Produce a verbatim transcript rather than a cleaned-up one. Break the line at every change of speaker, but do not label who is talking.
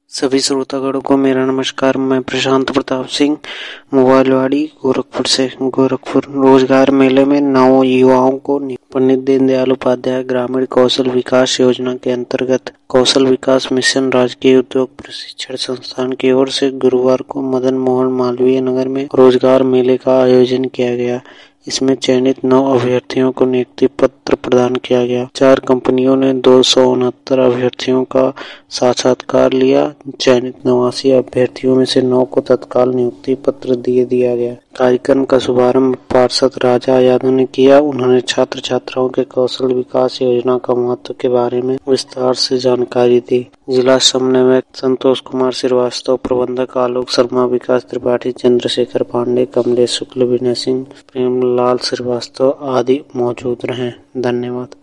सभी श्रोतागणों को मेरा नमस्कार। मैं प्रशांत प्रताप सिंह मोबाइलवाड़ी गोरखपुर से। गोरखपुर रोजगार मेले में नौ युवाओं को पंडित दीनदयाल उपाध्याय ग्रामीण कौशल विकास योजना के अंतर्गत कौशल विकास मिशन राजकीय उद्योग प्रशिक्षण संस्थान की ओर से गुरुवार को मदन मोहन मालवीय नगर में रोजगार मेले का आयोजन किया गया। इसमें चयनित नौ अभ्यर्थियों को नियुक्ति पत्र प्रदान किया गया। चार कंपनियों ने दो सौ उनहत्तर अभ्यर्थियों का साक्षात्कार लिया। चयनित नवासी अभ्यर्थियों में से नौ को तत्काल नियुक्ति पत्र दिए दिया गया। कार्यक्रम का शुभारंभ पार्षद राजा यादव ने किया। उन्होंने छात्र छात्राओं के कौशल विकास योजना का महत्व के बारे में विस्तार से जानकारी दी। जिला समन्वयक संतोष कुमार श्रीवास्तव, प्रबंधक आलोक शर्मा, विकास त्रिपाठी, चंद्रशेखर पांडे, कमलेश शुक्ल, विनय सिंह, प्रेमलाल श्रीवास्तव आदि मौजूद रहे। धन्यवाद।